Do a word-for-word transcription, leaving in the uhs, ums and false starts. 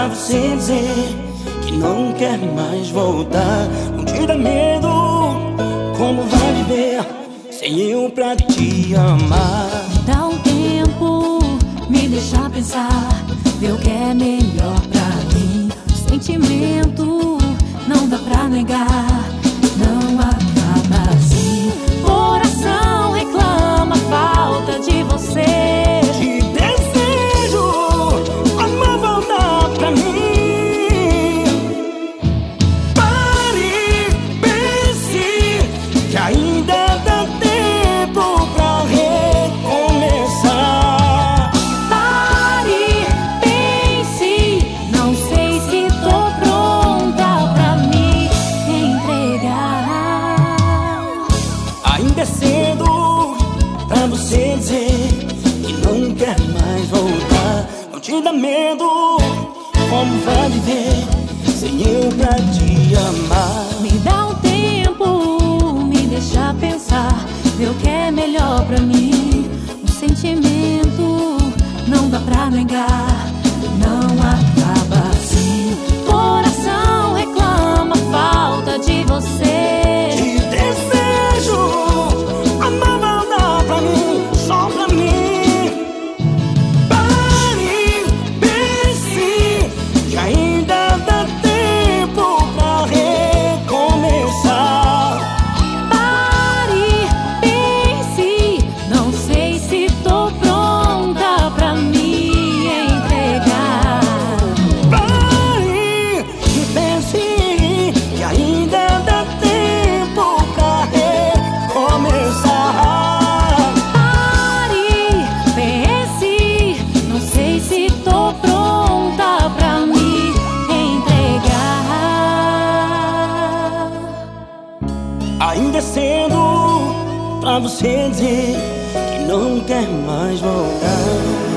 pra você dizer que não quer mais voltar. Não te dá medo, como vai viver sem eu pra te amar? Dá um tempo, me deixa pensar, ver o que é melhor pra mim. O sentimento não dá pra negar, não acaba assim. Coração reclama falta de você. Te desejo, amor, voltar pra mim. Pare, pense que ainda dá tempo pra recomeçar. Pare, pense, não sei se tô pronta pra me entregar. Ainda é cedo pra você dizer que não quer mais voltar. Não te dá medo, como vai viver sem eu pra te amar? Me dá um tempo, me deixa pensar, ver o que é melhor pra mim. O sentimento não dá pra negar, não acaba assim. Coração reclama falta de você. Te desejo, amor, voltar pra mim, só pra mim. Pare, pense que ainda dá tempo pra recomeçar. Pare, pense, não sei se tô pronta pra me entregar. Pare e pense que ainda dá tempo pra recomeçar. Pare, pense, não sei se tô pronta pra me entregar. Ainda é cedo pra você dizer que não quer mais voltar.